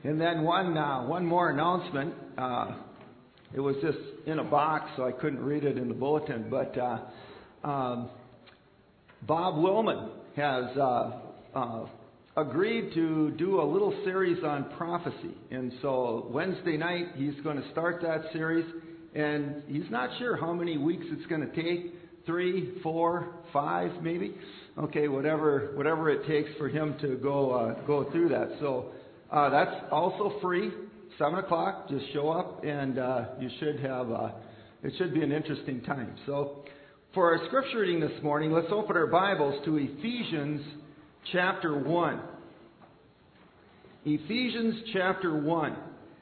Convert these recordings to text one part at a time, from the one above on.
And then one more announcement. It was just in a box, so I couldn't read it in the bulletin. But Bob Willman has agreed to do a little series on prophecy. And so Wednesday night, he's going to start that series. And he's not sure how many weeks it's going to take. 3, 4, 5, maybe. Okay, whatever it takes for him to go through that. So that's also free. 7 o'clock. Just show up, and you should have. It should be an interesting time. So, for our scripture reading this morning, let's open our Bibles to Ephesians chapter 1. Ephesians chapter 1.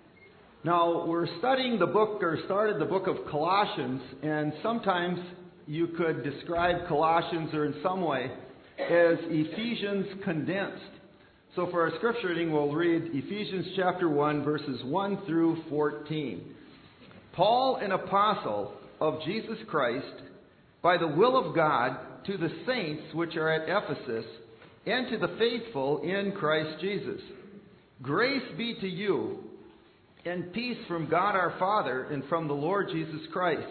Now, we're studying the book, or started the book of Colossians, and sometimes you could describe Colossians, or in some way, as Ephesians condensed. So for our scripture reading, we'll read Ephesians chapter 1, verses 1 through 14. Paul, an apostle of Jesus Christ, by the will of God, to the saints which are at Ephesus, and to the faithful in Christ Jesus. Grace be to you, and peace from God our Father, and from the Lord Jesus Christ.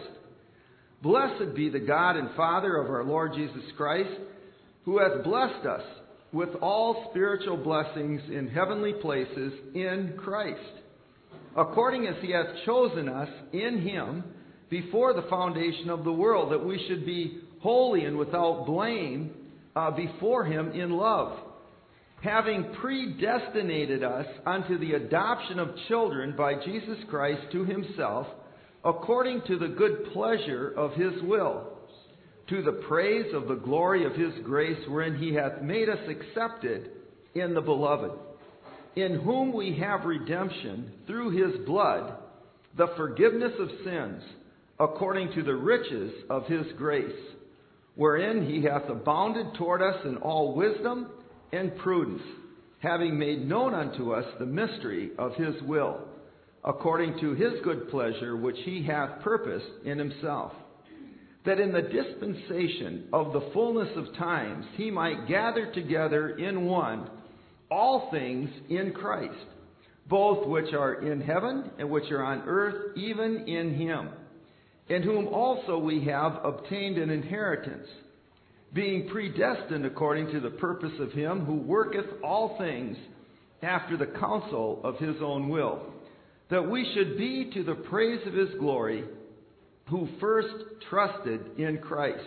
Blessed be the God and Father of our Lord Jesus Christ, who hath blessed us with all spiritual blessings in heavenly places in Christ, according as he hath chosen us in him before the foundation of the world, that we should be holy and without blame before him in love, having predestinated us unto the adoption of children by Jesus Christ to himself, according to the good pleasure of his will, to the praise of the glory of his grace, wherein he hath made us accepted in the beloved, in whom we have redemption through his blood, the forgiveness of sins, according to the riches of his grace, wherein he hath abounded toward us in all wisdom and prudence, having made known unto us the mystery of his will, according to his good pleasure, which he hath purposed in himself, that in the dispensation of the fullness of times he might gather together in one all things in Christ, both which are in heaven and which are on earth, even in him, in whom also we have obtained an inheritance, being predestined according to the purpose of him who worketh all things after the counsel of his own will, that we should be to the praise of his glory, who first trusted in Christ,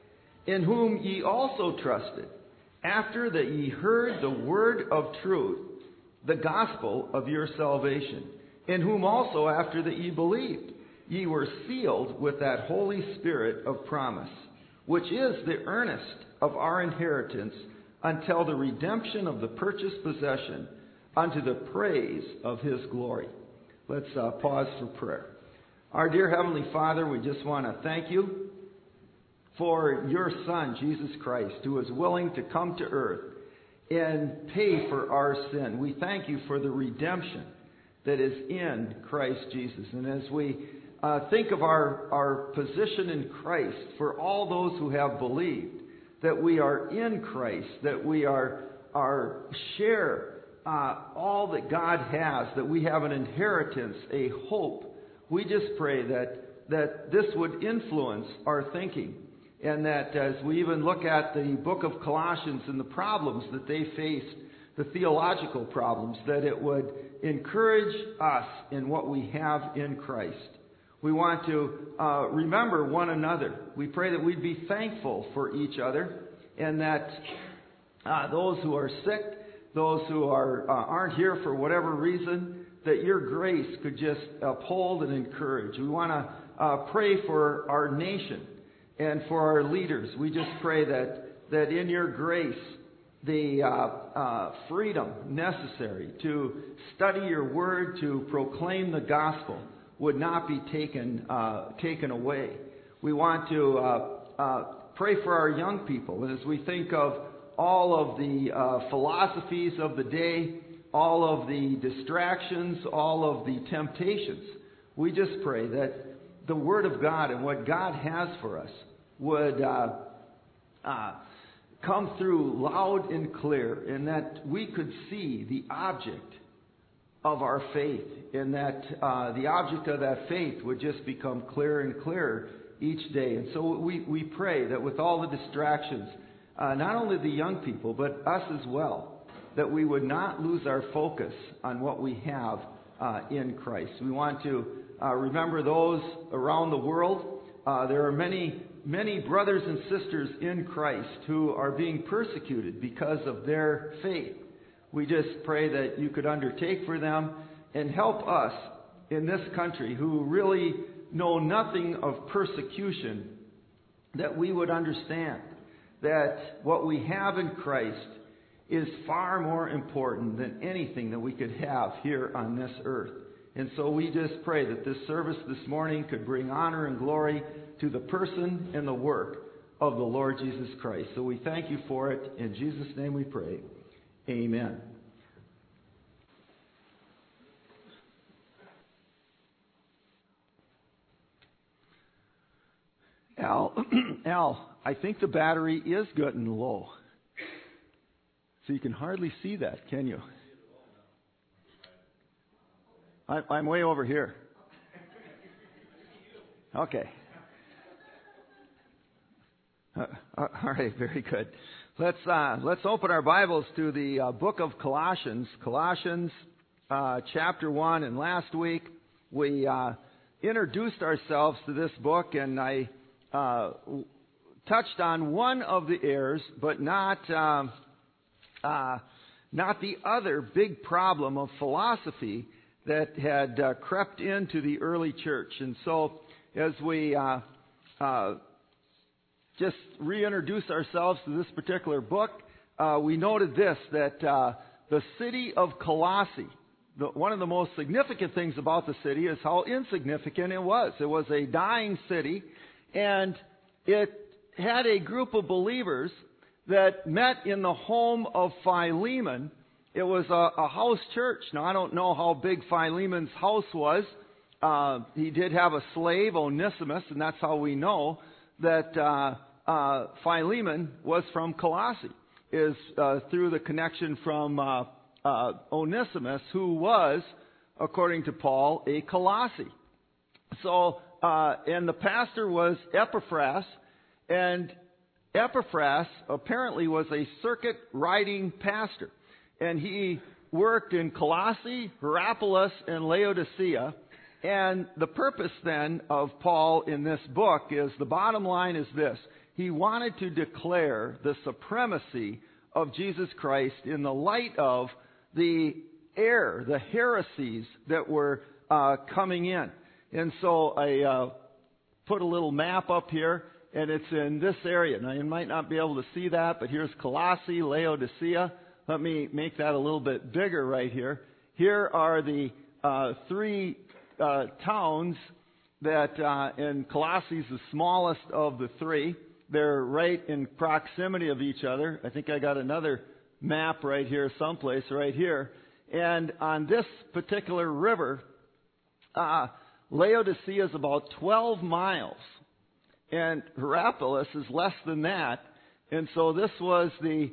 in whom ye also trusted, after that ye heard the word of truth, the gospel of your salvation, in whom also after that ye believed, ye were sealed with that Holy Spirit of promise, which is the earnest of our inheritance until the redemption of the purchased possession, unto the praise of his glory. Let's pause for prayer. Our dear Heavenly Father, we just want to thank you for your Son, Jesus Christ, who is willing to come to earth and pay for our sin. We thank you for the redemption that is in Christ Jesus. And as we think of our position in Christ, for all those who have believed, that we are in Christ, that we share all that God has, that we have an inheritance, a hope. We just pray that this would influence our thinking, and that as we even look at the book of Colossians and the problems that they faced, the theological problems, that it would encourage us in what we have in Christ. We want to remember one another. We pray that we'd be thankful for each other, and that those who are sick, those who aren't here for whatever reason, that your grace could just uphold and encourage. We want to pray for our nation and for our leaders. We just pray that in your grace, the freedom necessary to study your word, to proclaim the gospel, would not be taken away. We want to pray for our young people. And as we think of all of the philosophies of the day, all of the distractions, all of the temptations, we just pray that the Word of God and what God has for us would come through loud and clear, and that we could see the object of our faith, and that the object of that faith would just become clearer and clearer each day. And so we pray that with all the distractions, not only the young people, but us as well, that we would not lose our focus on what we have in Christ. We want to remember those around the world. There are many brothers and sisters in Christ who are being persecuted because of their faith. We just pray that you could undertake for them and help us in this country who really know nothing of persecution, that we would understand that what we have in Christ is far more important than anything that we could have here on this earth. And so we just pray that this service this morning could bring honor and glory to the person and the work of the Lord Jesus Christ. So we thank you for it. In Jesus' name we pray. Amen. Al, I think the battery is getting low. So you can hardly see that, can you? I'm way over here. Okay. All right, very good. Let's open our Bibles to the book of Colossians, chapter 1. And last week we introduced ourselves to this book, and I touched on one of the errors, but not the other big problem of philosophy that had crept into the early church. And so as we just reintroduce ourselves to this particular book, we noted this, that the city of Colossae, one of the most significant things about the city is how insignificant it was. It was a dying city, and it had a group of believers that met in the home of Philemon. It was a house church. Now, I don't know how big Philemon's house was. He did have a slave, Onesimus, and that's how we know that Philemon was from Colossae, is through the connection from Onesimus, who was, according to Paul, a Colossi. So, and the pastor was Epaphras, and Epaphras apparently was a circuit riding pastor. And he worked in Colossae, Hierapolis, and Laodicea. And the purpose then of Paul in this book is, the bottom line is this: he wanted to declare the supremacy of Jesus Christ in the light of the error, the heresies that were coming in. And so I put a little map up here, and it's in this area. Now, you might not be able to see that, but here's Colossae, Laodicea. Let me make that a little bit bigger right here. Here are the three towns that, and Colossae is the smallest of the three. They're right in proximity of each other. I think I got another map right here someplace, right here. And on this particular river, Laodicea is about 12 miles. And Hierapolis is less than that. And so this was the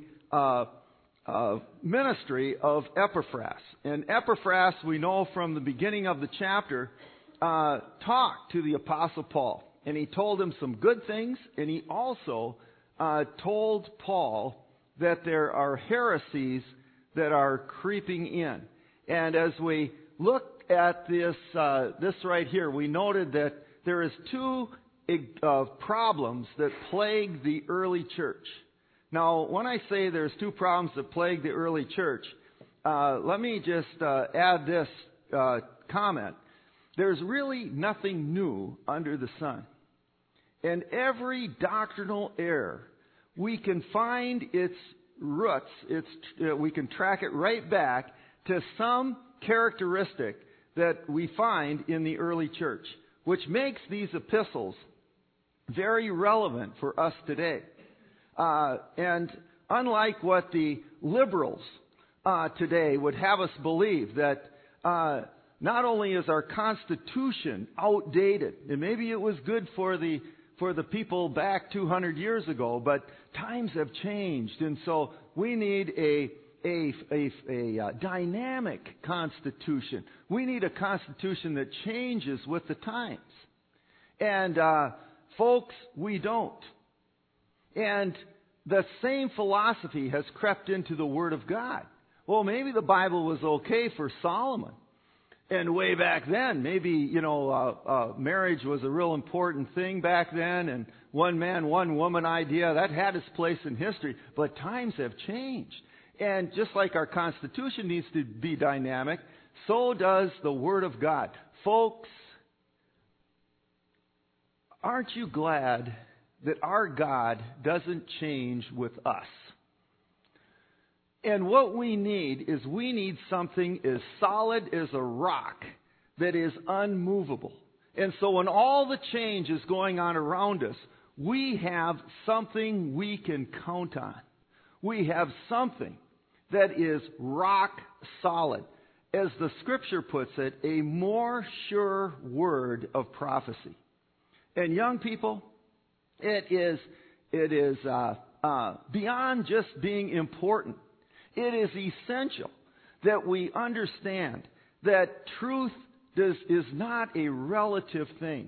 ministry of Epaphras. And Epaphras, we know from the beginning of the chapter, talked to the Apostle Paul. And he told him some good things, and he also told Paul that there are heresies that are creeping in. And as we look at this right here, we noted that there is two problems that plague the early church. Now, when I say there's two problems that plague the early church, let me just add this comment. There's really nothing new under the sun. And every doctrinal error, we can find its roots, we can track it right back to some characteristic that we find in the early church, which makes these epistles very relevant for us today. And unlike what the liberals today would have us believe, that not only is our Constitution outdated, and maybe it was good for the people back 200 years ago, but times have changed, and so we need a dynamic constitution. We need a constitution that changes with the times. And folks, we don't. And the same philosophy has crept into the Word of God. Well, maybe the Bible was okay for Solomon. And way back then, maybe, marriage was a real important thing back then, and one man, one woman idea, that had its place in history. But times have changed. And just like our Constitution needs to be dynamic, so does the Word of God. Folks, aren't you glad that our God doesn't change with us? And what we need is something as solid as a rock that is unmovable. And so when all the change is going on around us, we have something we can count on. We have something that is rock solid. As the Scripture puts it, a more sure word of prophecy. And young people, it is beyond just being important. It is essential that we understand that truth is not a relative thing.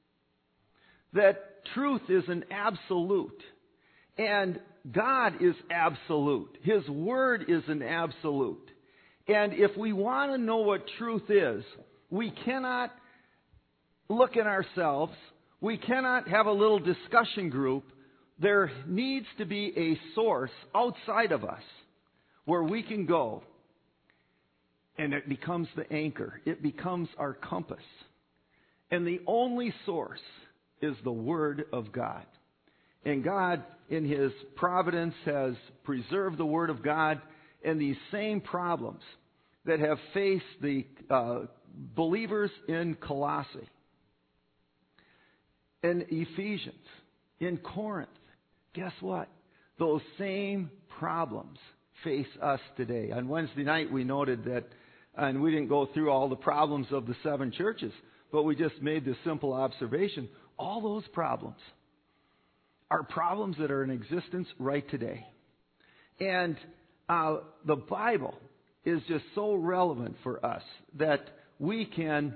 That truth is an absolute. And God is absolute. His Word is an absolute. And if we want to know what truth is, we cannot look at ourselves. We cannot have a little discussion group. There needs to be a source outside of us where we can go, and it becomes the anchor. It becomes our compass. And the only source is the Word of God. And God, in His providence, has preserved the Word of God, and these same problems that have faced the believers in Colossae, in Ephesians, in Corinth, guess what? Those same problems face us today. On Wednesday night, we noted that, and we didn't go through all the problems of the 7 churches, but we just made this simple observation. All those problems are problems that are in existence right today. And the Bible is just so relevant for us that we can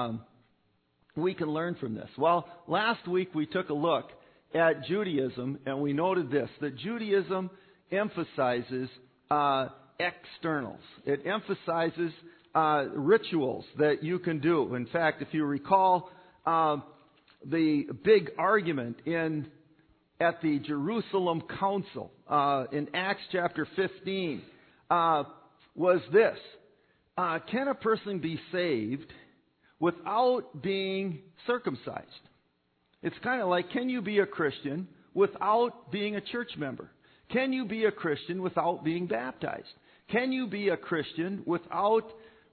learn from this. Well, last week we took a look at Judaism, and we noted this, that Judaism emphasizes externals. It emphasizes rituals that you can do. In fact, if you recall, the big argument at the Jerusalem Council in Acts chapter 15 was this. Can a person be saved without being circumcised? It's kind of like, can you be a Christian without being a church member? Can you be a Christian without being baptized? Can you be a Christian without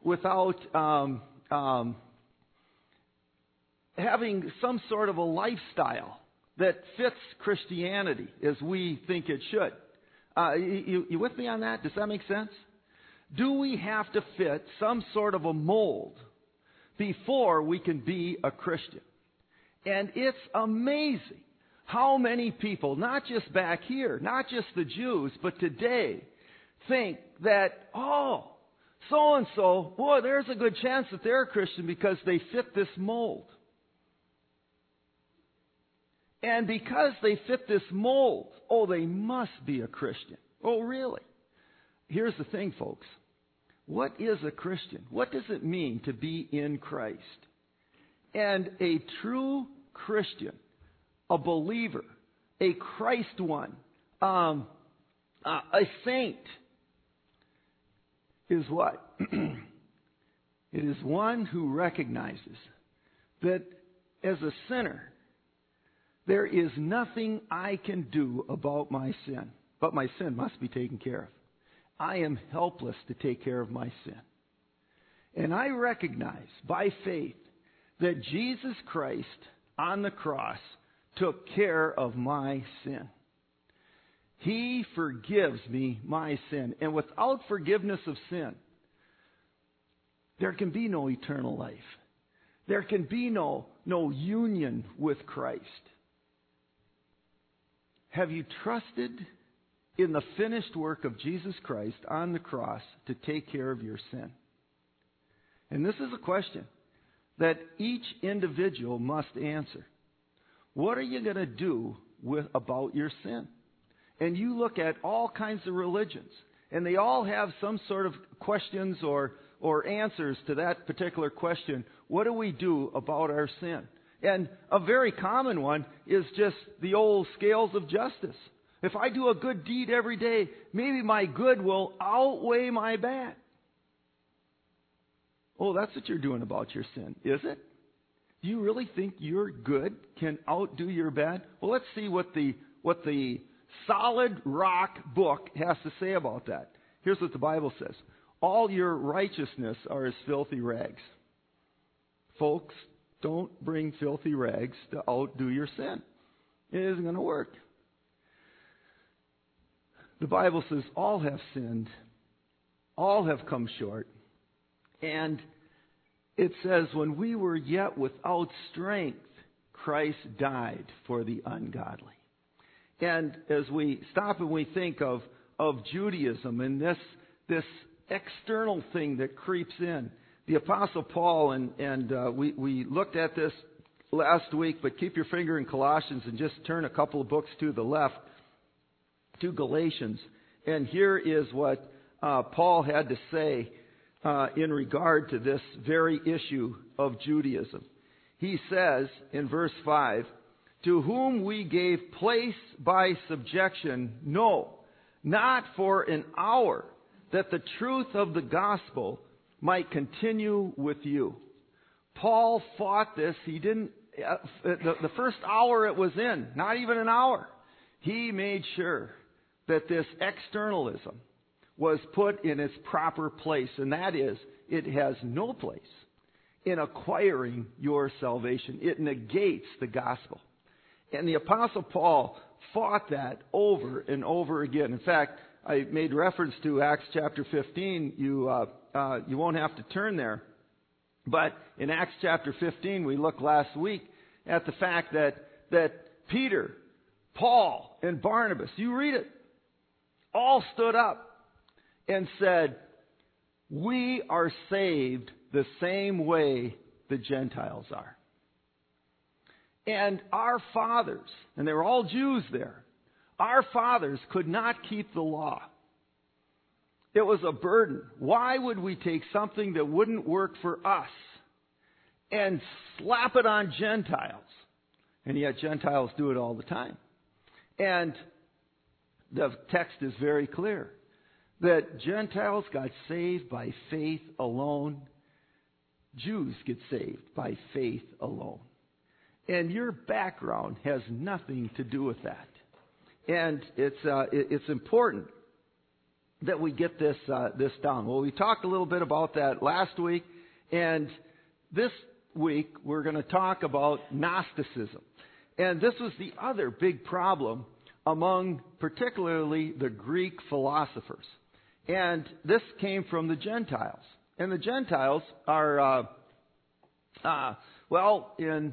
having some sort of a lifestyle that fits Christianity as we think it should? You with me on that? Does that make sense? Do we have to fit some sort of a mold before we can be a Christian? And it's amazing how many people, not just back here, not just the Jews, but today, think that, oh, so-and-so, boy, there's a good chance that they're a Christian because they fit this mold. And because they fit this mold, oh, they must be a Christian. Oh, really? Here's the thing, folks. What is a Christian? What does it mean to be in Christ? And a true Christian, a believer, a Christ one, a saint, is what? It is one who recognizes that as a sinner, there is nothing I can do about my sin, but my sin must be taken care of. I am helpless to take care of my sin. And I recognize by faith that Jesus Christ on the cross took care of my sin. He forgives me my sin. And without forgiveness of sin, there can be no eternal life. There can be no union with Christ. Have you trusted in the finished work of Jesus Christ on the cross to take care of your sin? And this is a question that each individual must answer. What are you going to do about your sin? And you look at all kinds of religions, and they all have some sort of questions or answers to that particular question. What do we do about our sin? And a very common one is just the old scales of justice. If I do a good deed every day, maybe my good will outweigh my bad. Oh, that's what you're doing about your sin, is it? Do you really think your good can outdo your bad? Well, let's see what the solid rock book has to say about that. Here's what the Bible says. All your righteousness are as filthy rags. Folks, don't bring filthy rags to outdo your sin. It isn't going to work. The Bible says all have sinned, all have come short, and it says when we were yet without strength, Christ died for the ungodly. And as we stop and we think of Judaism and this external thing that creeps in, the Apostle Paul, and we looked at this last week, but keep your finger in Colossians and just turn a couple of books to the left, to Galatians. And here is what Paul had to say in regard to this very issue of Judaism. He says in verse 5, to whom we gave place by subjection, no, not for an hour, that the truth of the gospel might continue with you. Paul fought this. He didn't, the first hour it was in, not even an hour, he made sure that this externalism was put in its proper place, and that is, it has no place in acquiring your salvation. It negates the gospel. And the Apostle Paul fought that over and over again. In fact, I made reference to Acts chapter 15. You won't have to turn there. But in Acts chapter 15, we looked last week at the fact that Peter, Paul, and Barnabas, you read it, all stood up and said, we are saved the same way the Gentiles are. And our fathers, and they were all Jews there, our fathers could not keep the law. It was a burden. Why would we take something that wouldn't work for us and slap it on Gentiles? And yet Gentiles do it all the time. And the text is very clear that Gentiles got saved by faith alone. Jews get saved by faith alone. And your background has nothing to do with that. And it's important that we get this down. Well, we talked a little bit about that last week, and this week we're going to talk about Gnosticism. And this was the other big problem among particularly the Greek philosophers. And this came from the Gentiles. And the Gentiles are, in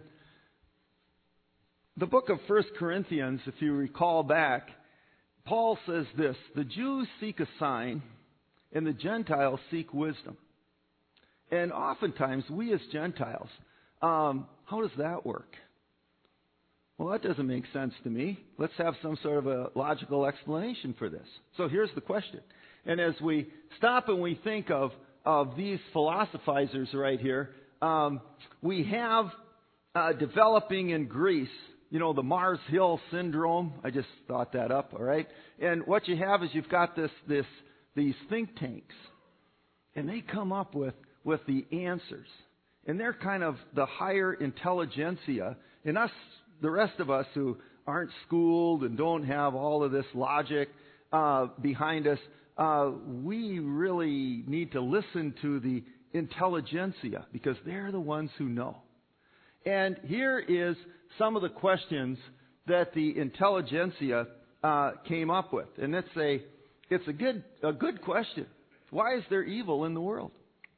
the book of 1 Corinthians, if you recall back, Paul says this, the Jews seek a sign and the Gentiles seek wisdom. And oftentimes we as Gentiles, how does that work? Well, that doesn't make sense to me. Let's have some sort of a logical explanation for this. So here's the question. And as we stop and we think of these philosophizers right here, we have developing in Greece, you know, the Mars Hill syndrome. I just thought that up, all right? And what you have is you've got these think tanks, and they come up with the answers. And they're kind of the higher intelligentsia, and us, the rest of us who aren't schooled and don't have all of this logic behind us, we really need to listen to the intelligentsia because they're the ones who know. And here is some of the questions that the intelligentsia came up with, and it's a good question. Why is there evil in the world?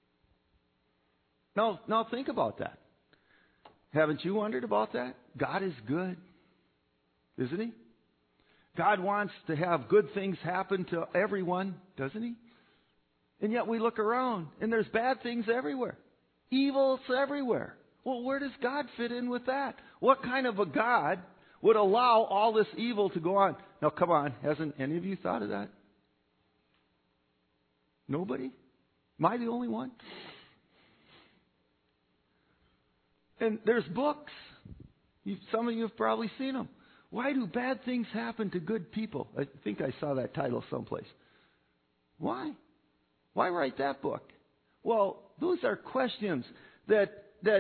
Now think about that. Haven't you wondered about that? God is good, isn't He? God wants to have good things happen to everyone, doesn't He? And yet we look around, and there's bad things everywhere. Evil's everywhere. Well, where does God fit in with that? What kind of a God would allow all this evil to go on? Now, come on. Hasn't any of you thought of that? Nobody? Am I the only one? And there's books. Some of you have probably seen them. Why do bad things happen to good people? I think I saw that title someplace. Why? Why write that book? Well, those are questions that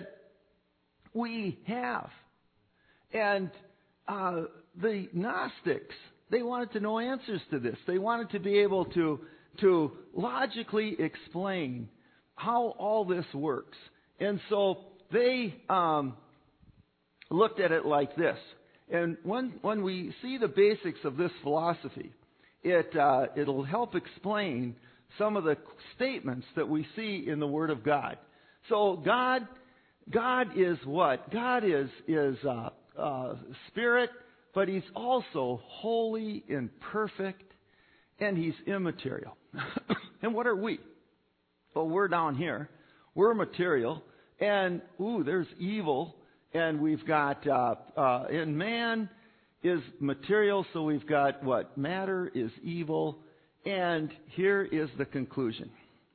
we have. And the Gnostics, they wanted to know answers to this. They wanted to be able to logically explain how all this works. And so they looked at it like this. And when we see the basics of this philosophy, it'll help explain some of the statements that we see in the Word of God. So God is what? God is Spirit, but He's also holy and perfect, and He's immaterial. And what are we? Well, we're down here. We're material, and there's evil, and we've got and man is material, so we've got what? Matter is evil, and here is the conclusion.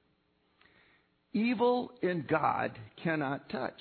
Evil and God cannot touch.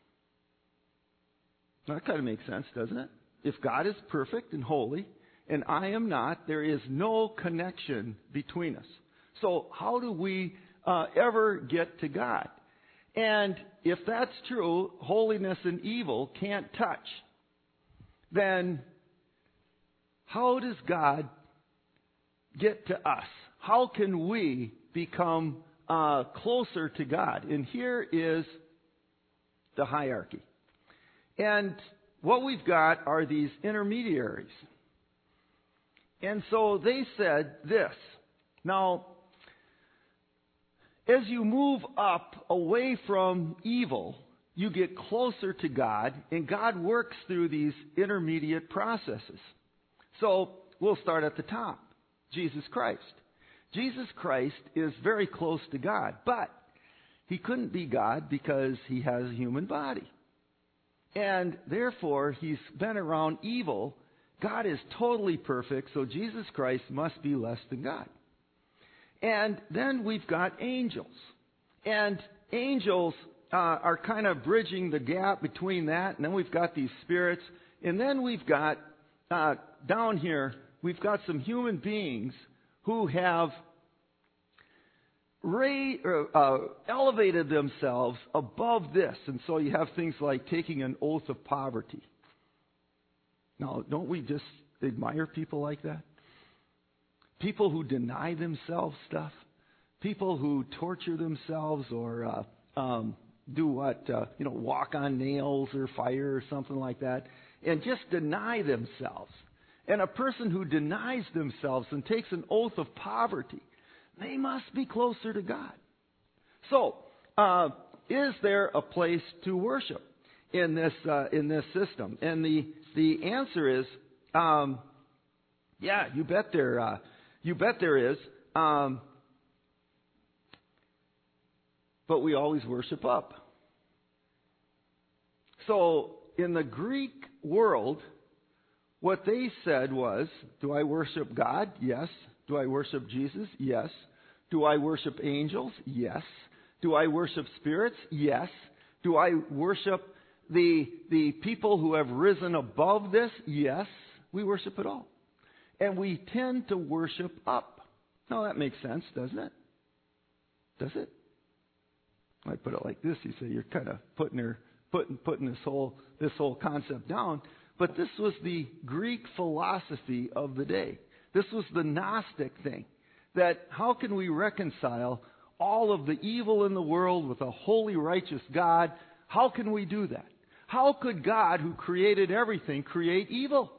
That kind of makes sense, doesn't it? If God is perfect and holy, and I am not, there is no connection between us. So how do we ever get to God? And if that's true, holiness and evil can't touch, then how does God get to us? How can we become closer to God? And here is the hierarchy. And what we've got are these intermediaries. And so they said this. Now, as you move up away from evil, you get closer to God, and God works through these intermediate processes. So we'll start at the top. Jesus Christ. Jesus Christ is very close to God, but He couldn't be God because He has a human body. And therefore, He's been around evil. God is totally perfect, so Jesus Christ must be less than God. And then we've got angels. And angels are kind of bridging the gap between that. And then we've got these spirits. And then we've got, down here, we've got some human beings who have elevated themselves above this. And so you have things like taking an oath of poverty. Now, don't we just admire people like that? People who deny themselves stuff. People who torture themselves or do what? Walk on nails or fire or something like that. And just deny themselves. And a person who denies themselves and takes an oath of poverty, they must be closer to God. So, is there a place to worship in this system? And the answer is, yeah, you bet there. You bet there is. But we always worship up. So, in the Greek world, what they said was, do I worship God? Yes. Do I worship Jesus? Yes. Do I worship angels? Yes. Do I worship spirits? Yes. Do I worship the people who have risen above this? Yes. We worship it all. And we tend to worship up. Now that makes sense, doesn't it? Does it? I put it like this. You say you're kind of putting this whole concept down. But this was the Greek philosophy of the day. This was the Gnostic thing. That how can we reconcile all of the evil in the world with a holy, righteous God? How can we do that? How could God, who created everything, create evil?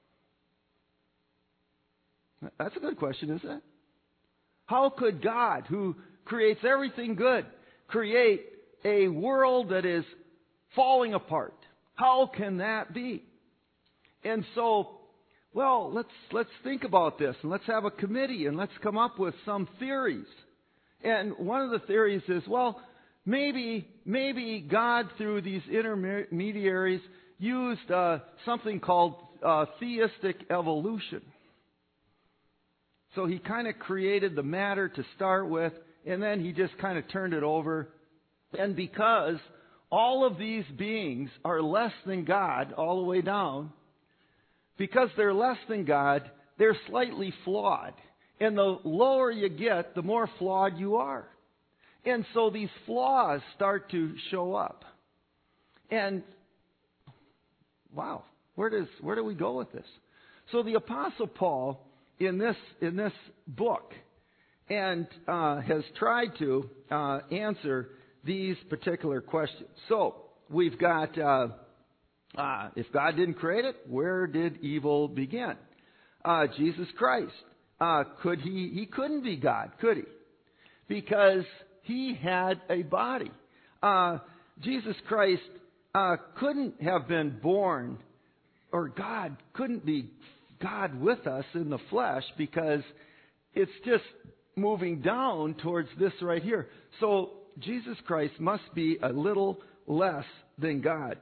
That's a good question, isn't it? How could God, who creates everything good, create a world that is falling apart? How can that be? And so well, let's think about this, and let's have a committee, and let's come up with some theories. And one of the theories is, well, maybe God, through these intermediaries, used something called theistic evolution. So he kind of created the matter to start with, and then he just kind of turned it over. And because all of these beings are less than God all the way down, because they're less than God, they're slightly flawed. And the lower you get, the more flawed you are. And so these flaws start to show up. And, wow, where do we go with this? So the Apostle Paul, in this book, and has tried to answer these particular questions. So we've got, if God didn't create it, where did evil begin? Jesus Christ. He couldn't be God, could he? Because he had a body. Jesus Christ couldn't have been born, or God couldn't be God with us in the flesh, because it's just moving down towards this right here. So Jesus Christ must be a little less than God.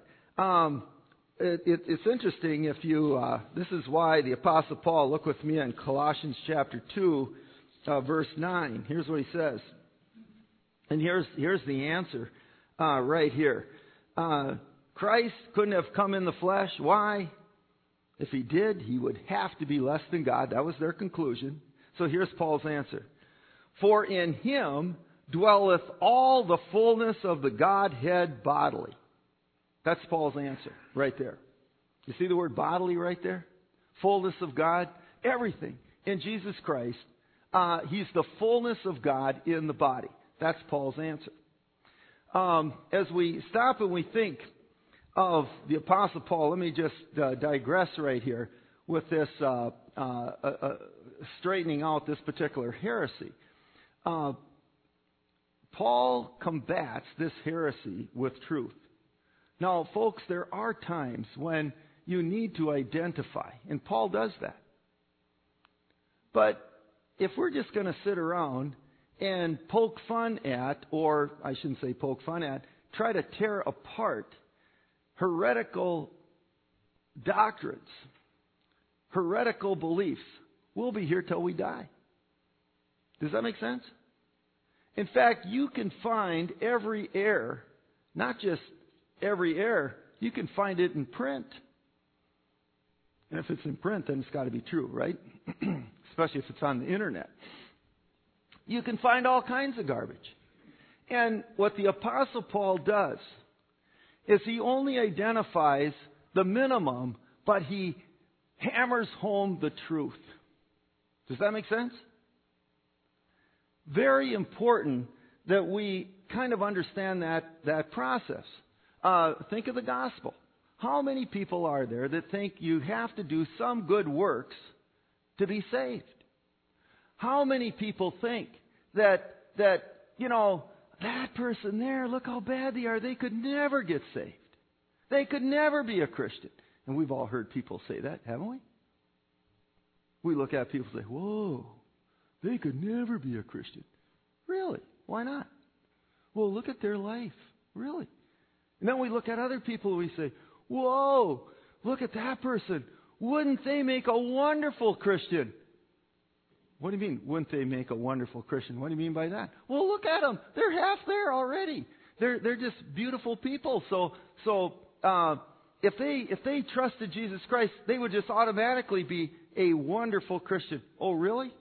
It's interesting if you, this is why the Apostle Paul, look with me in Colossians chapter 2, verse 9. Here's what he says. And here's the answer right here. Christ couldn't have come in the flesh. Why? If he did, he would have to be less than God. That was their conclusion. So here's Paul's answer. For in him dwelleth all the fullness of the Godhead bodily. That's Paul's answer right there. You see the word bodily right there? Fullness of God. Everything in Jesus Christ. He's the fullness of God in the body. That's Paul's answer. As we stop and we think of the Apostle Paul, let me just digress right here with this straightening out this particular heresy. Paul combats this heresy with truth. Now, folks, there are times when you need to identify, and Paul does that. But if we're just going to sit around and poke fun at, or I shouldn't say poke fun at, try to tear apart heretical doctrines, heretical beliefs, we'll be here till we die. Does that make sense? In fact, you can find every error, not just every error, you can find it in print. And if it's in print, then it's got to be true, right? Especially if it's on the internet. You can find all kinds of garbage. And what the Apostle Paul does is he only identifies the minimum, but he hammers home the truth. Does that make sense? Very important that we kind of understand that process. Think of the gospel. How many people are there that think you have to do some good works to be saved? How many people think that that person there, look how bad they are, they could never get saved. They could never be a Christian. And we've all heard people say that, haven't we? We look at people and say, whoa, they could never be a Christian. Really? Why not? Well, look at their life. Really? And then we look at other people and we say, whoa, look at that person. Wouldn't they make a wonderful Christian? What do you mean, wouldn't they make a wonderful Christian? What do you mean by that? Well, look at them. They're half there already. They're just beautiful people. So if they trusted Jesus Christ, they would just automatically be a wonderful Christian. Oh, really?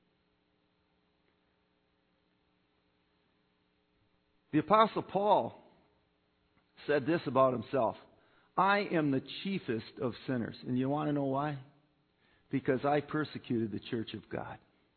The Apostle Paul said this about himself. I am the chiefest of sinners. And you want to know why? Because I persecuted the church of God.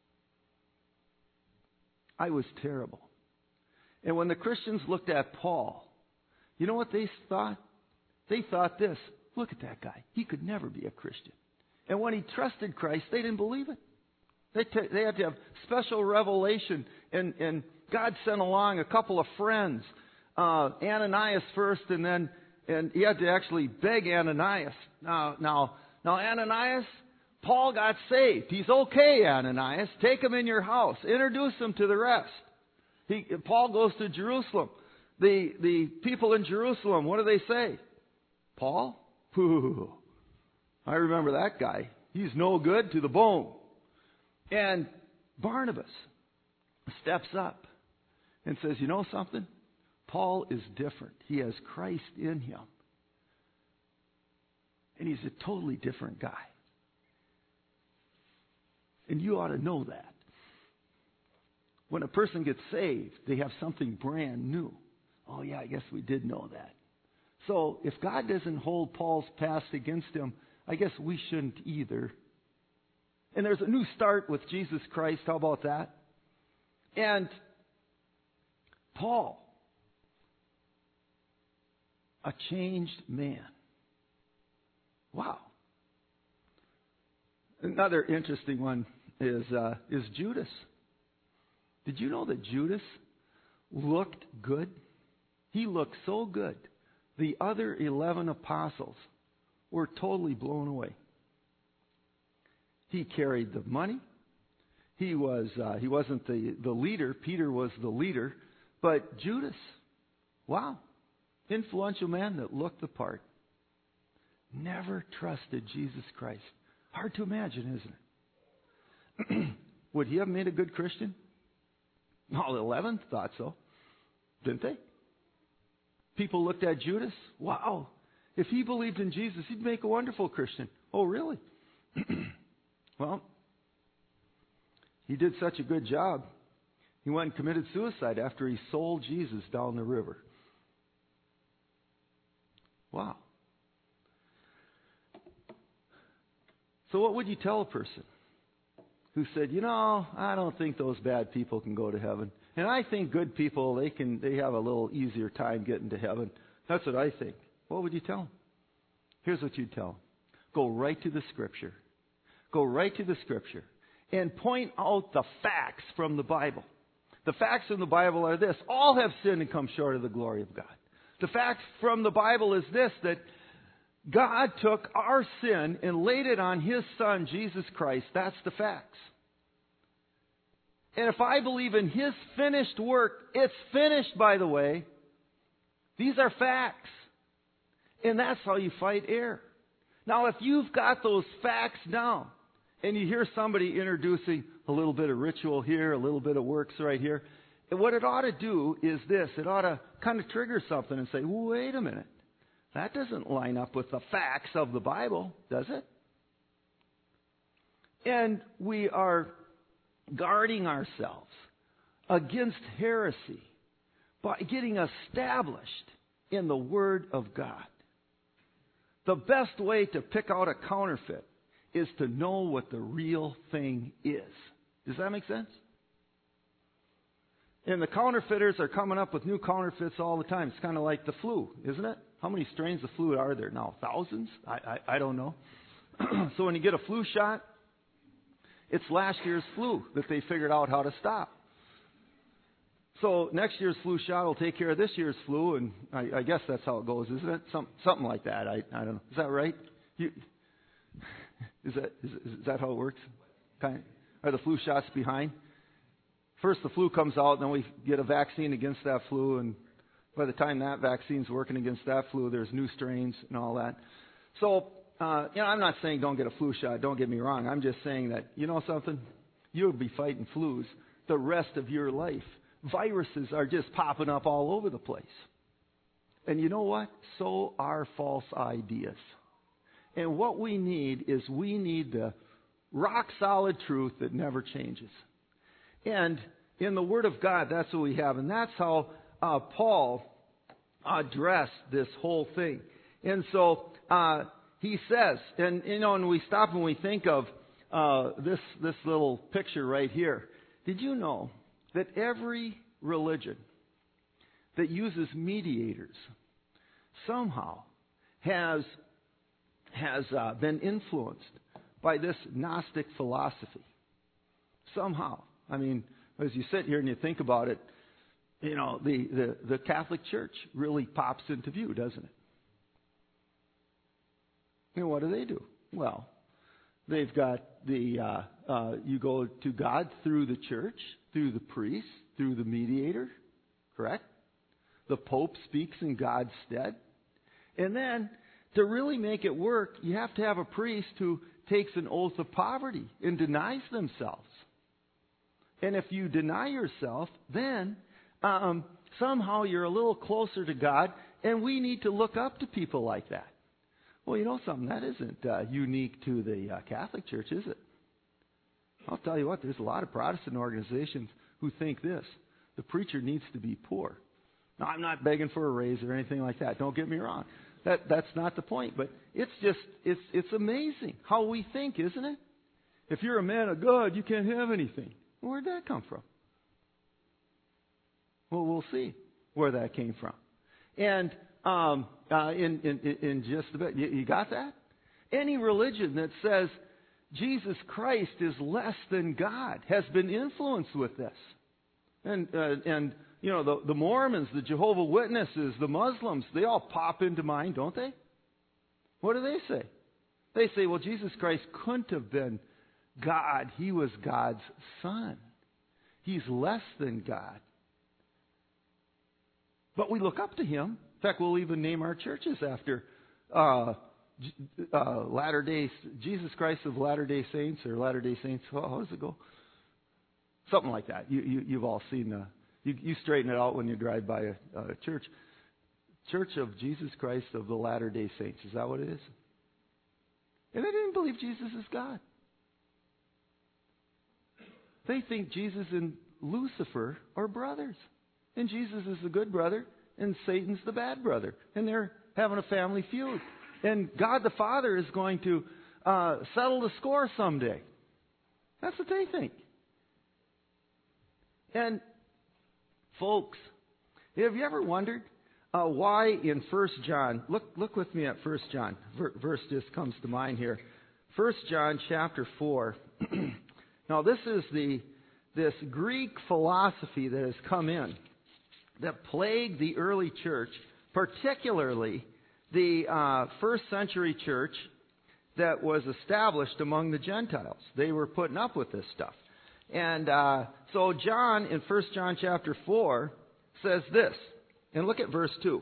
I was terrible. And when the Christians looked at Paul, you know what they thought? They thought this, look at that guy. He could never be a Christian. And when he trusted Christ, they didn't believe it. They had to have special revelation. And God sent along a couple of friends, Ananias first, and he had to actually beg Ananias. Now Ananias, Paul got saved. He's okay, Ananias. Take him in your house. Introduce him to the rest. Paul goes to Jerusalem. The people in Jerusalem, what do they say? Paul? Pooh. I remember that guy. He's no good to the bone. And Barnabas steps up and says, you know something? Paul is different. He has Christ in him. And he's a totally different guy. And you ought to know that. When a person gets saved, they have something brand new. Oh yeah, I guess we did know that. So if God doesn't hold Paul's past against him, I guess we shouldn't either. And there's a new start with Jesus Christ. How about that? And Paul, a changed man. Wow. Another interesting one is Judas. Did you know that Judas looked good? He looked so good. The other 11 apostles were totally blown away. He carried the money. He wasn't the leader. Peter was the leader. But Judas, wow, influential man that looked the part. Never trusted Jesus Christ. Hard to imagine, isn't it? Would he have made a good Christian? All the 11 thought so. Didn't they? People looked at Judas. Wow. If he believed in Jesus, he'd make a wonderful Christian. Oh, really? Well, he did such a good job. He went and committed suicide after he sold Jesus down the river. Wow. So what would you tell a person who said, you know, I don't think those bad people can go to heaven. And I think good people, they have a little easier time getting to heaven. That's what I think. What would you tell them? Here's what you'd tell them. Go right to the Scripture. Go right to the Scripture. And point out the facts from the Bible. The facts from the Bible are this. All have sinned and come short of the glory of God. The facts from the Bible is this, that God took our sin and laid it on His Son, Jesus Christ. That's the facts. And if I believe in His finished work, it's finished, by the way. These are facts. And that's how you fight error. Now, if you've got those facts down, and you hear somebody introducing a little bit of ritual here, a little bit of works right here, and what it ought to do is this. It ought to kind of trigger something and say, wait a minute. That doesn't line up with the facts of the Bible, does it? And we are guarding ourselves against heresy by getting established in the Word of God. The best way to pick out a counterfeit is to know what the real thing is. Does that make sense? And the counterfeiters are coming up with new counterfeits all the time. It's kind of like the flu, isn't it? How many strains of flu are there now? Thousands? I don't know. So when you get a flu shot, it's last year's flu that they figured out how to stop. So next year's flu shot will take care of this year's flu, and I guess that's how it goes, isn't it? Something like that. I don't know. Is that right? Is that how it works? Are the flu shots behind? First the flu comes out, and then we get a vaccine against that flu, and by the time that vaccine's working against that flu, there's new strains and all that. So, I'm not saying don't get a flu shot. Don't get me wrong. I'm just saying that, you know something? You'll be fighting flus the rest of your life. Viruses are just popping up all over the place. And you know what? So are false ideas. And what we need is the rock-solid truth that never changes. And in the Word of God, that's what we have. And that's how Paul addressed this whole thing. And so he says, and we stop and we think of this little picture right here. Did you know that every religion that uses mediators somehow has been influenced by this Gnostic philosophy? Somehow. I mean, as you sit here and you think about it, the Catholic Church really pops into view, doesn't it? And what do? Well, They've got you go to God through the church, through the priest, through the mediator, correct? The Pope speaks in God's stead. And then, to really make it work, you have to have a priest who takes an oath of poverty and denies themselves. And if you deny yourself, then somehow you're a little closer to God, and we need to look up to people like that. Well, you know something, that isn't unique to the Catholic Church, is it? I'll tell you what, there's a lot of Protestant organizations who think this: the preacher needs to be poor. Now, I'm not begging for a raise or anything like that. Don't get me wrong. That's not the point. But it's just, it's amazing how we think, isn't it? If you're a man of God, you can't have anything. Where'd that come from? Well, we'll see where that came from. And in just a bit, you got that? Any religion that says Jesus Christ is less than God has been influenced with this. And you know, the Mormons, the Jehovah's Witnesses, the Muslims, they all pop into mind, don't they? What do they say? They say, well, Jesus Christ couldn't have been God. He was God's Son. He's less than God. But we look up to Him. In fact, we'll even name our churches after Latter-day, Jesus Christ of Latter-day Saints, or Latter-day Saints. How does it go? Something like that. You've all seen you straighten it out when you drive by a church. Church of Jesus Christ of the Latter-day Saints. Is that what it is? And they didn't believe Jesus is God. They think Jesus and Lucifer are brothers. And Jesus is the good brother, and Satan's the bad brother. And they're having a family feud. And God the Father is going to settle the score someday. That's what they think. And folks, have you ever wondered why in 1 John, look with me at 1 John, verse just comes to mind here. 1 John chapter 4. Now this is this Greek philosophy that has come in that plagued the early church, particularly the first century church that was established among the Gentiles. They were putting up with this stuff. And so John, in 1 John chapter 4, says this. And look at verse 2.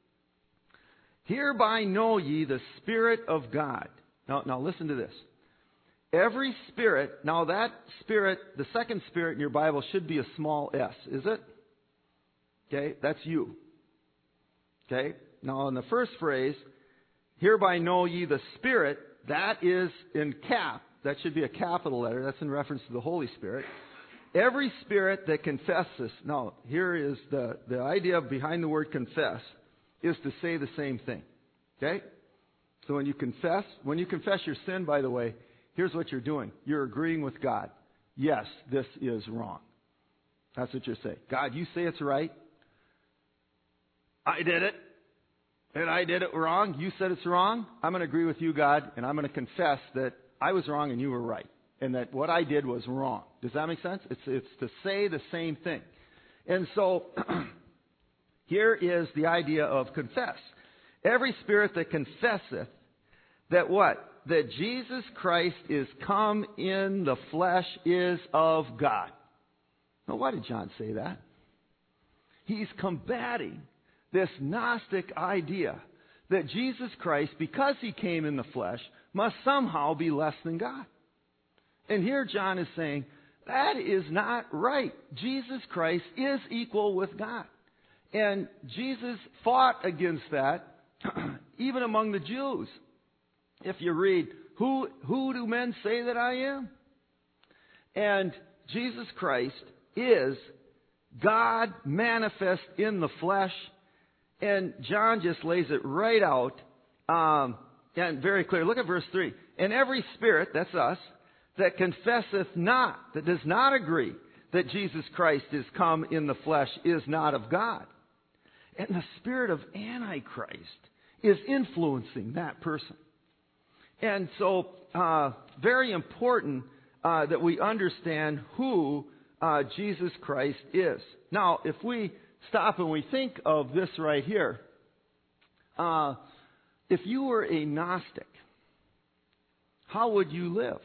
Hereby know ye the Spirit of God. Now listen to this. Every spirit, now that spirit, the second spirit in your Bible should be a small s, is it? Okay, that's you. Okay, now in the first phrase, hereby know ye the Spirit, that is in cap. That should be a capital letter. That's in reference to the Holy Spirit. Every spirit that confesses. Now, here is the idea behind the word confess is to say the same thing. Okay? So when you confess your sin, by the way, here's what you're doing. You're agreeing with God. Yes, this is wrong. That's what you're saying. God, you say it's right. I did it. And I did it wrong. You said it's wrong. I'm going to agree with you, God, and I'm going to confess that I was wrong and you were right, and that what I did was wrong. Does that make sense? It's to say the same thing. And so here is the idea of confess. Every spirit that confesseth that what? That Jesus Christ is come in the flesh is of God. Now, why did John say that? He's combating this Gnostic idea that Jesus Christ, because He came in the flesh, must somehow be less than God. And here John is saying, that is not right. Jesus Christ is equal with God. And Jesus fought against that, even among the Jews. If you read, who do men say that I am? And Jesus Christ is God manifest in the flesh. And John just lays it right out and very clear. Look at verse 3. And every spirit, that's us, that confesseth not, that does not agree that Jesus Christ is come in the flesh is not of God. And the spirit of Antichrist is influencing that person. And so, very important that we understand who Jesus Christ is. Now, if we stop and we think of this right here, if you were a Gnostic, how would you live?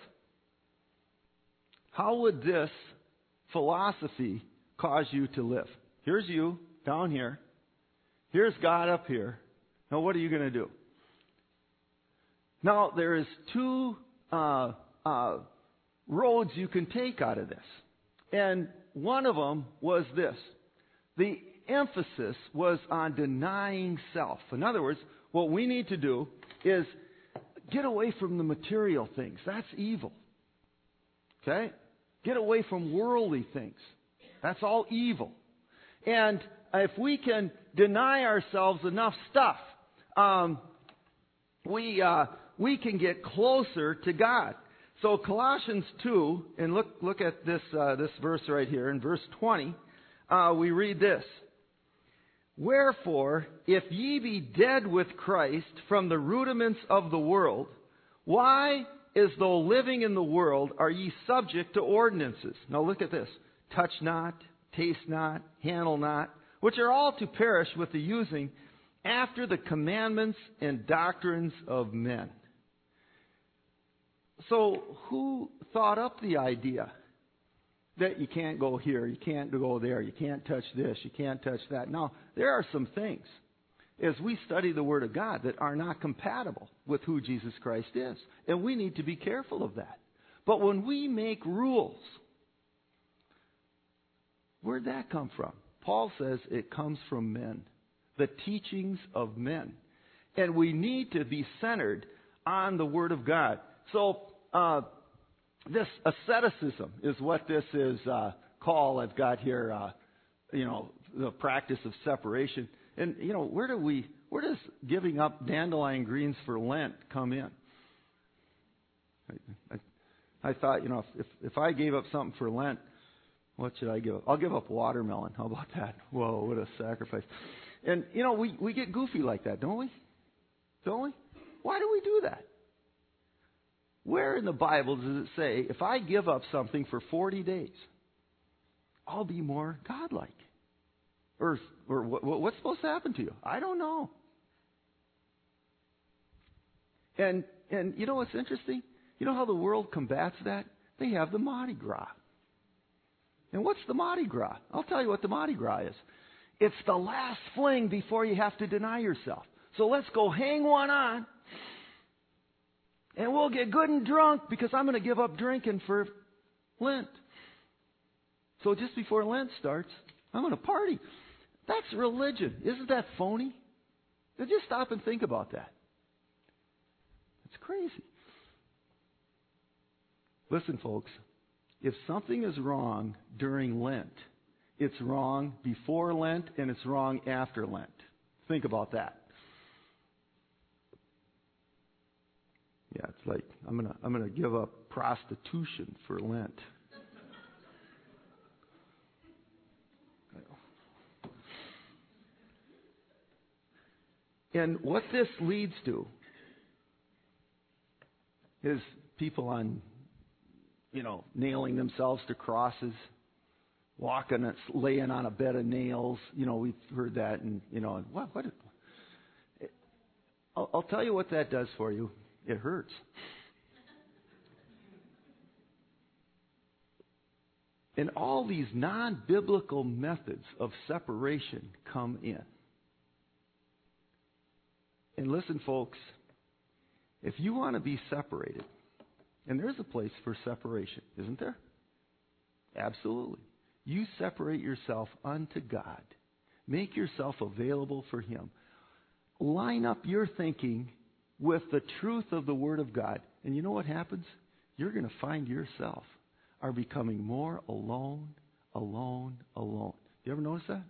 How would this philosophy cause you to live? Here's you down here. Here's God up here. Now what are you going to do? Now there is two roads you can take out of this. And one of them was this. The emphasis was on denying self. In other words, what we need to do is get away from the material things. That's evil. Okay? Get away from worldly things. That's all evil. And if we can deny ourselves enough stuff, we can get closer to God. So Colossians 2, and look at this verse right here. In verse 20, we read this. Wherefore, if ye be dead with Christ from the rudiments of the world, why, as though living in the world, are ye subject to ordinances? Now look at this. Touch not, taste not, handle not, which are all to perish with the using, after the commandments and doctrines of men. So, who thought up the idea that you can't go here, you can't go there, you can't touch this, you can't touch that? Now, there are some things, as we study the Word of God, that are not compatible with who Jesus Christ is. And we need to be careful of that. But when we make rules, where'd that come from? Paul says it comes from men, the teachings of men. And we need to be centered on the Word of God. So, this asceticism is what this is called. I've got here, the practice of separation. And, where does giving up dandelion greens for Lent come in? I thought, if I gave up something for Lent, what should I give up? I'll give up watermelon. How about that? Whoa, what a sacrifice. And, we get goofy like that, don't we? Don't we? Why do we do that? Where in the Bible does it say, if I give up something for 40 days, I'll be more godlike? Or what's supposed to happen to you? I don't know. And you know what's interesting? You know how the world combats that? They have the Mardi Gras. And what's the Mardi Gras? I'll tell you what the Mardi Gras is. It's the last fling before you have to deny yourself. So let's go hang one on. And we'll get good and drunk because I'm going to give up drinking for Lent. So just before Lent starts, I'm going to party. That's religion. Isn't that phony? Now just stop and think about that. It's crazy. Listen, folks. If something is wrong during Lent, it's wrong before Lent and it's wrong after Lent. Think about that. Yeah, it's like I'm gonna give up prostitution for Lent. And what this leads to is people nailing themselves to crosses, laying on a bed of nails. We've heard that, and what? I'll tell you what that does for you. It hurts. And all these non-biblical methods of separation come in. And listen, folks, if you want to be separated, and there's a place for separation, isn't there? Absolutely. You separate yourself unto God. Make yourself available for Him. Line up your thinking with the truth of the Word of God. And you know what happens? You're going to find yourself are becoming more alone. You ever notice that?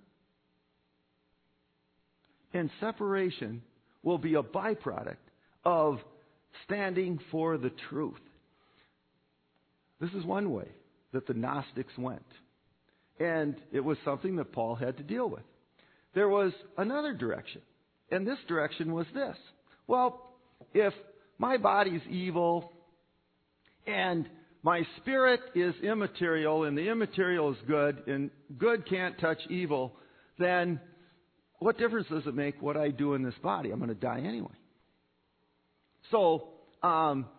And separation will be a byproduct of standing for the truth. This is one way that the Gnostics went. And it was something that Paul had to deal with. There was another direction. And this direction was this. Well, if my body's evil and my spirit is immaterial and the immaterial is good and good can't touch evil, then what difference does it make what I do in this body? I'm going to die anyway. So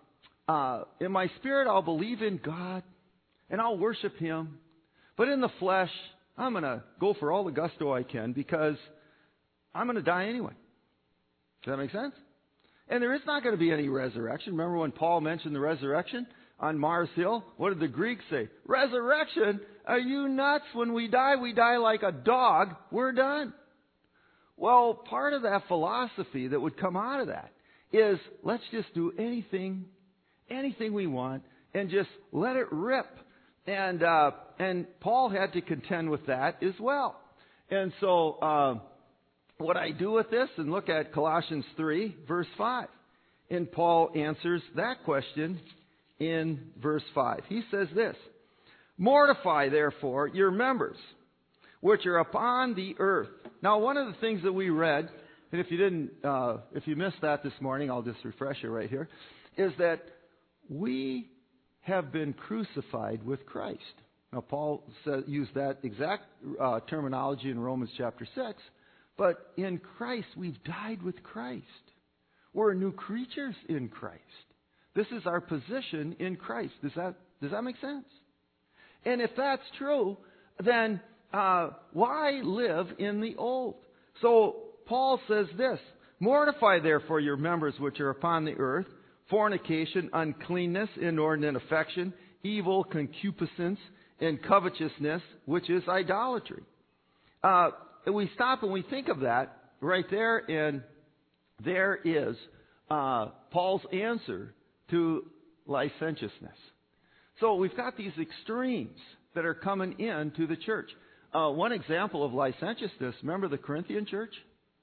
In my spirit, I'll believe in God, and I'll worship Him. But in the flesh, I'm going to go for all the gusto I can because I'm going to die anyway. Does that make sense? And there is not going to be any resurrection. Remember when Paul mentioned the resurrection on Mars Hill? What did the Greeks say? Resurrection? Are you nuts? When we die like a dog. We're done. Well, part of that philosophy that would come out of that is let's just do anything we want and just let it rip. And Paul had to contend with that as well. And so what I do with this, and look at Colossians 3, verse 5. And Paul answers that question in verse 5. He says this, mortify, therefore, your members, which are upon the earth. Now, one of the things that we read, and if you missed that this morning, I'll just refresh you right here, is that we have been crucified with Christ. Now, Paul used that exact terminology in Romans chapter 6. But in Christ, we've died with Christ. We're new creatures in Christ. This is our position in Christ. Does that make sense? And if that's true, then why live in the old? So Paul says this, mortify therefore your members which are upon the earth, fornication, uncleanness, inordinate affection, evil, concupiscence, and covetousness, which is idolatry. We stop and we think of that right there, and there is Paul's answer to licentiousness. So we've got these extremes that are coming into the church. One example of licentiousness, remember the Corinthian church?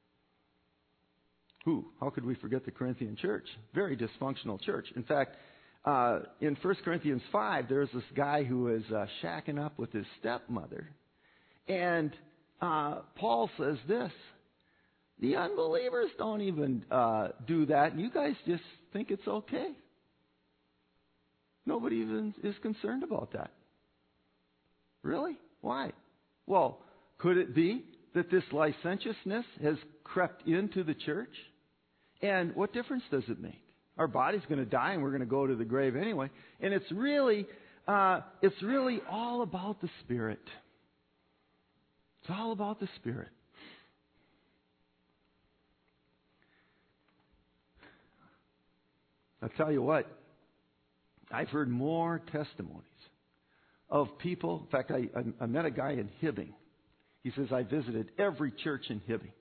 How could we forget the Corinthian church? Very dysfunctional church. In fact, in 1 Corinthians 5, there's this guy who is shacking up with his stepmother. And Paul says this, the unbelievers don't even do that, and you guys just think it's okay. Nobody even is concerned about that. Really? Why? Well, could it be that this licentiousness has crept into the church? And what difference does it make? Our body's going to die and we're going to go to the grave anyway. And it's really all about the Spirit. It's all about the Spirit. I'll tell you what, I've heard more testimonies of people. In fact, I met a guy in Hibbing. He says, I visited every church in Hibbing.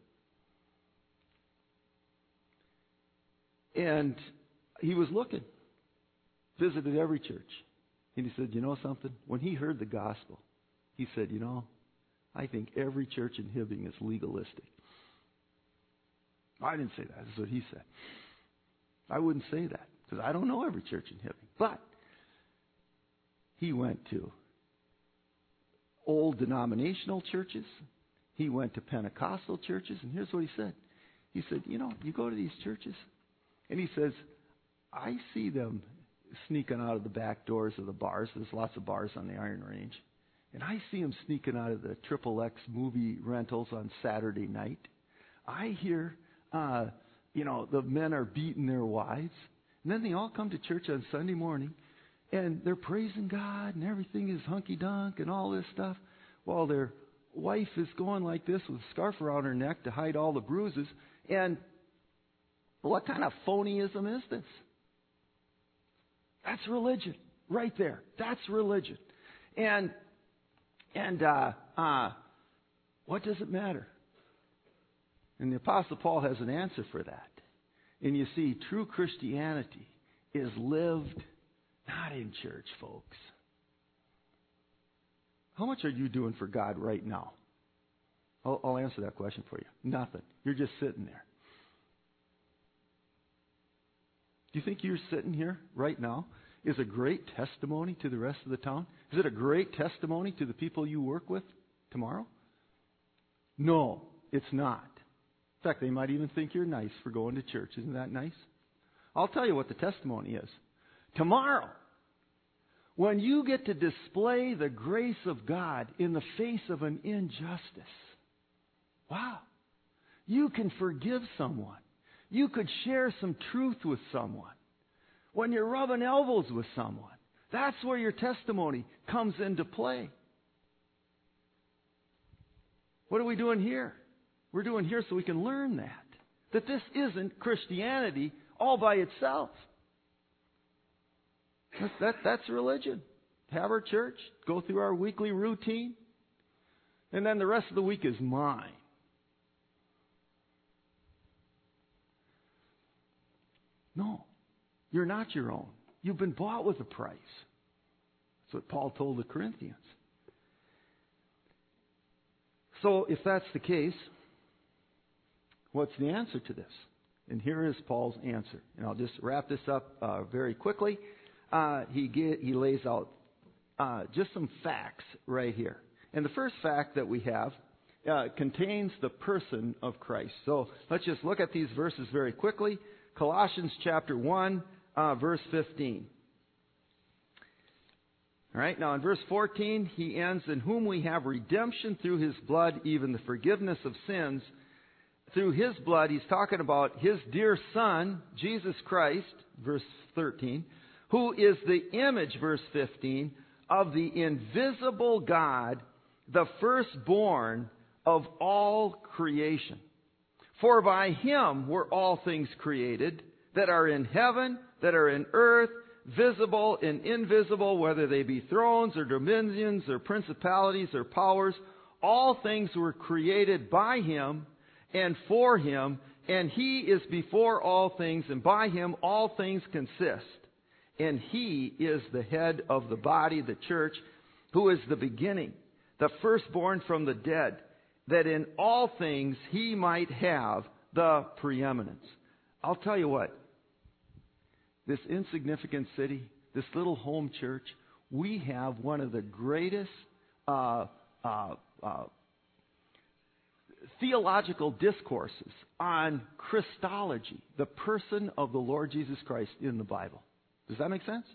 And he was looking, visited every church. And he said, you know something? When he heard the gospel, he said, I think every church in Hibbing is legalistic. I didn't say that. That's what he said. I wouldn't say that because I don't know every church in Hibbing. But he went to old denominational churches. He went to Pentecostal churches. And here's what he said. He said, you go to these churches. And he says, I see them sneaking out of the back doors of the bars. There's lots of bars on the Iron Range. And I see them sneaking out of the XXX movie rentals on Saturday night. I hear, the men are beating their wives. And then they all come to church on Sunday morning, and they're praising God, and everything is hunky-dunk and all this stuff, while their wife is going like this with a scarf around her neck to hide all the bruises. And what kind of phonyism is this? That's religion right there. That's religion. And what does it matter? And the Apostle Paul has an answer for that. And you see, true Christianity is lived not in church, folks. How much are you doing for God right now? I'll answer that question for you. Nothing. You're just sitting there. Do you think you're sitting here right now is a great testimony to the rest of the town? Is it a great testimony to the people you work with tomorrow? No, it's not. In fact, they might even think you're nice for going to church. Isn't that nice? I'll tell you what the testimony is. Tomorrow, when you get to display the grace of God in the face of an injustice, wow, you can forgive someone. You could share some truth with someone. When you're rubbing elbows with someone. That's where your testimony comes into play. What are we doing here? We're doing here so we can learn that this isn't Christianity all by itself. That's religion. Have our church, go through our weekly routine, and then the rest of the week is mine. No, you're not your own. You've been bought with a price. That's what Paul told the Corinthians. So if that's the case, what's the answer to this? And here is Paul's answer. And I'll just wrap this up very quickly. He lays out just some facts right here. And the first fact that we have contains the person of Christ. So let's just look at these verses very quickly. Colossians chapter 1, verse 15. All right, now in verse 14, he ends, in whom we have redemption through his blood, even the forgiveness of sins. Through his blood, he's talking about his dear Son, Jesus Christ, verse 13, who is the image, verse 15, of the invisible God, the firstborn of all creation. For by him were all things created, that are in heaven, that are in earth, visible and invisible, whether they be thrones or dominions or principalities or powers. All things were created by him and for him, and he is before all things, and by him all things consist. And he is the head of the body, the church, who is the beginning, the firstborn from the dead, that in all things he might have the preeminence. I'll tell you what, this insignificant city, this little home church, we have one of the greatest theological discourses on Christology, the person of the Lord Jesus Christ in the Bible. Does that make sense?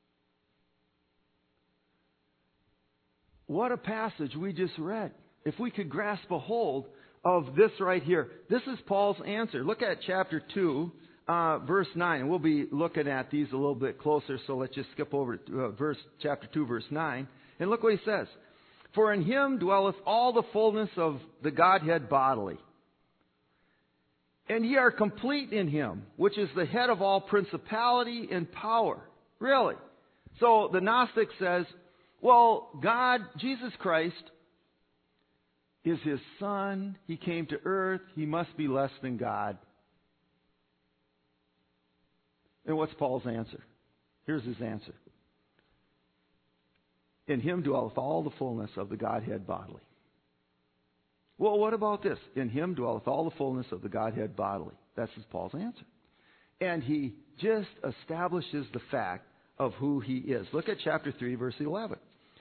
What a passage we just read. If we could grasp a hold of this right here. This is Paul's answer. Look at chapter 2, verse 9. We'll be looking at these a little bit closer, so let's just skip over to chapter 2, verse 9. And look what he says. For in him dwelleth all the fullness of the Godhead bodily. And ye are complete in him, which is the head of all principality and power. Really? So the Gnostic says, well, God, Jesus Christ, is his Son. He came to earth. He must be less than God. And what's Paul's answer? Here's his answer. In him dwelleth all the fullness of the Godhead bodily. Well, what about this? In him dwelleth all the fullness of the Godhead bodily. That's Paul's answer. And he just establishes the fact of who he is. Look at chapter 3, verse 11.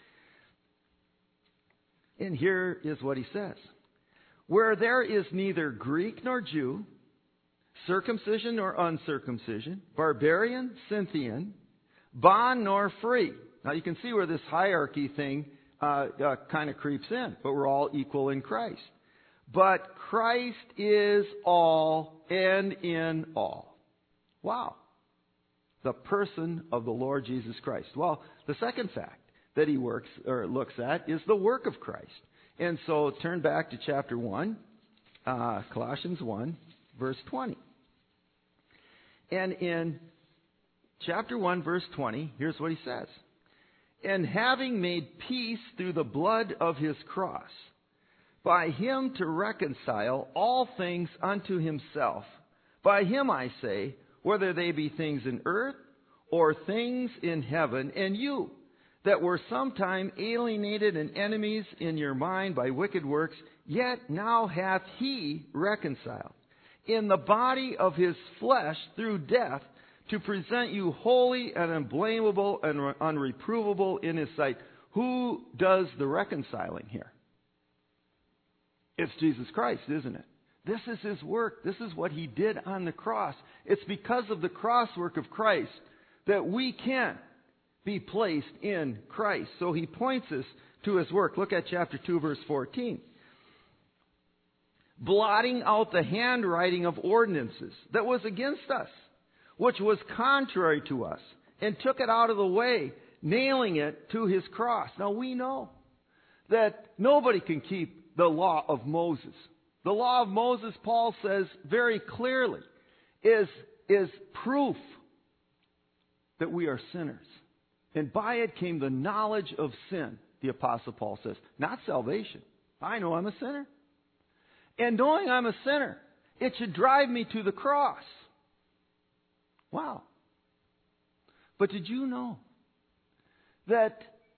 And here is what he says. Where there is neither Greek nor Jew, circumcision nor uncircumcision, barbarian, Scythian, bond nor free. Now you can see where this hierarchy thing kind of creeps in, but we're all equal in Christ. But Christ is all and in all. Wow. The person of the Lord Jesus Christ. Well, the second fact that he looks at is the work of Christ. And so turn back to chapter 1, Colossians 1, verse 20. And in chapter 1, verse 20, here's what he says. And having made peace through the blood of his cross, by him to reconcile all things unto himself. By him, I say, whether they be things in earth or things in heaven, and you, that were sometime alienated and enemies in your mind by wicked works, yet now hath he reconciled in the body of his flesh through death, to present you holy and unblameable and unreprovable in his sight. Who does the reconciling here? It's Jesus Christ, isn't it? This is his work. This is what he did on the cross. It's because of the cross work of Christ that we can be placed in Christ. So he points us to his work. Look at chapter 2, verse 14. Blotting out the handwriting of ordinances that was against us, which was contrary to us, and took it out of the way, nailing it to his cross. Now we know that nobody can keep the law of Moses. The law of Moses, Paul says very clearly, is proof that we are sinners. And by it came the knowledge of sin, the Apostle Paul says. Not salvation. I know I'm a sinner. And knowing I'm a sinner, it should drive me to the cross. Wow. But did you know that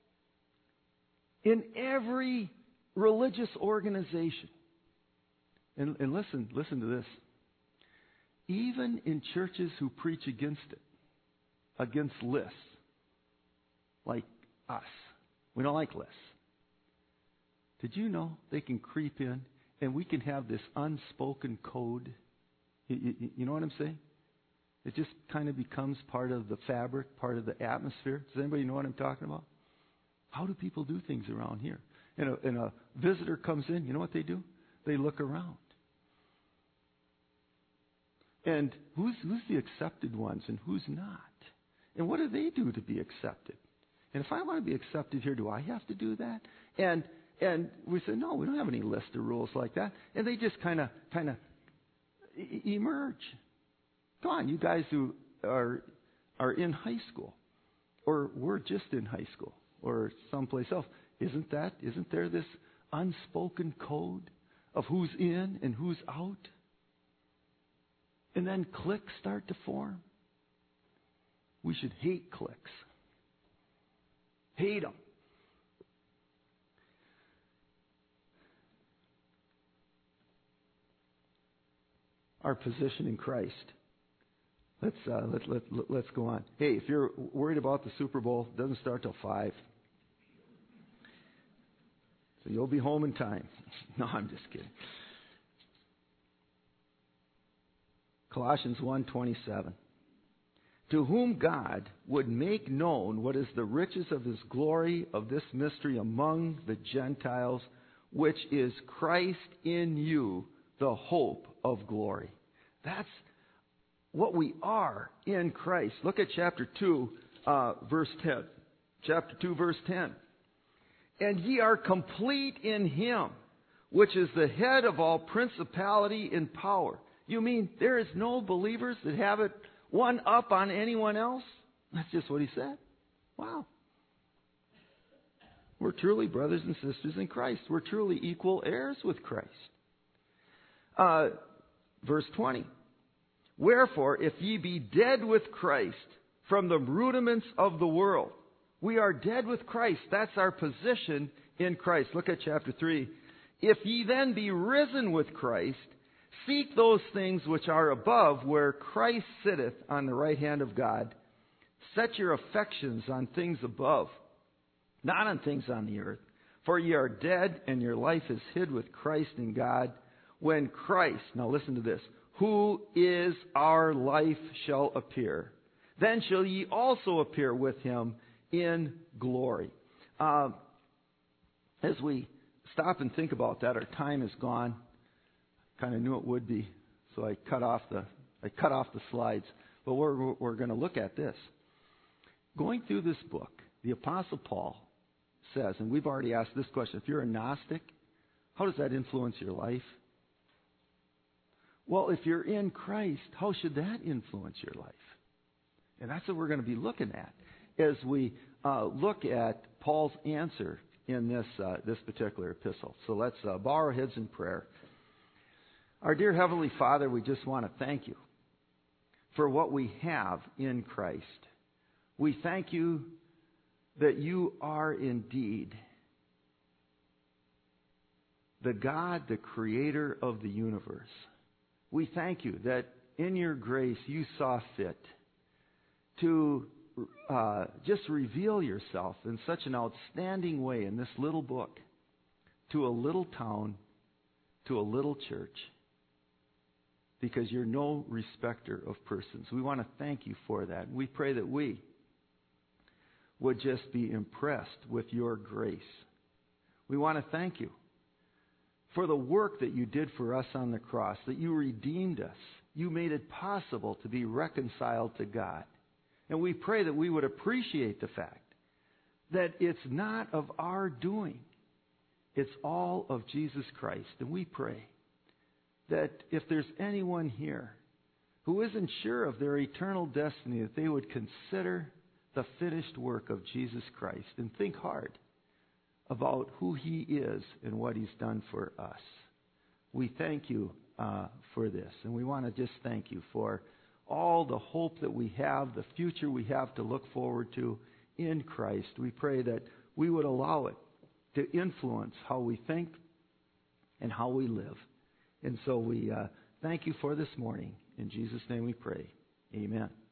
in every religious organization, and listen to this, even in churches who preach against it, against lists, like us, we don't like lists. Did you know they can creep in and we can have this unspoken code? You know what I'm saying? It just kind of becomes part of the fabric, part of the atmosphere. Does anybody know what I'm talking about? How do people do things around here? And a visitor comes in, you know what they do? They look around. And who's the accepted ones and who's not? And what do they do to be accepted? And if I want to be accepted here, do I have to do that? And we say, no, we don't have any list of rules like that. And they just kind of emerge. Come on, you guys who are in high school, or were just in high school, or someplace else, isn't there this unspoken code of who's in and who's out? And then cliques start to form. We should hate cliques. Hate them. Our position in Christ. Let's go on. Hey, if you're worried about the Super Bowl, it doesn't start till 5. So you'll be home in time. No, I'm just kidding. Colossians 1:27. To whom God would make known what is the riches of his glory of this mystery among the Gentiles, which is Christ in you, the hope of glory. That's what we are in Christ. Look at chapter 2, verse 10. Chapter 2, verse 10. And ye are complete in him, which is the head of all principality and power. You mean there is no believers that have it one up on anyone else? That's just what he said. Wow. We're truly brothers and sisters in Christ. We're truly equal heirs with Christ. Verse 20. Wherefore, if ye be dead with Christ from the rudiments of the world. We are dead with Christ. That's our position in Christ. Look at chapter 3. If ye then be risen with Christ, seek those things which are above, where Christ sitteth on the right hand of God. Set your affections on things above, not on things on the earth. For ye are dead, and your life is hid with Christ in God. When Christ, now listen to this, who is our life, shall appear, then shall ye also appear with him in glory. As we stop and think about that, our time is gone. Kind of knew it would be, so I cut off the slides. But we're going to look at this. Going through this book, the Apostle Paul says, and we've already asked this question, if you're a Gnostic, how does that influence your life? Well, if you're in Christ, how should that influence your life? And that's what we're going to be looking at as we look at Paul's answer in this particular epistle. So let's bow our heads in prayer. Our dear Heavenly Father, we just want to thank you for what we have in Christ. We thank you that you are indeed the God, the creator of the universe. We thank you that in your grace you saw fit to just reveal yourself in such an outstanding way in this little book to a little town, to a little church, because you're no respecter of persons. We want to thank you for that. We pray that we would just be impressed with your grace. We want to thank you for the work that you did for us on the cross, that you redeemed us You made it possible to be reconciled to God. And we pray that we would appreciate the fact that it's not of our doing. It's all of Jesus Christ. And we pray that if there's anyone here who isn't sure of their eternal destiny, that they would consider the finished work of Jesus Christ and think hard about who He is and what He's done for us. We thank you for this, and we want to just thank you for all the hope that we have, the future we have to look forward to in Christ. We pray that we would allow it to influence how we think and how we live. And so we thank you for this morning. In Jesus' name we pray. Amen.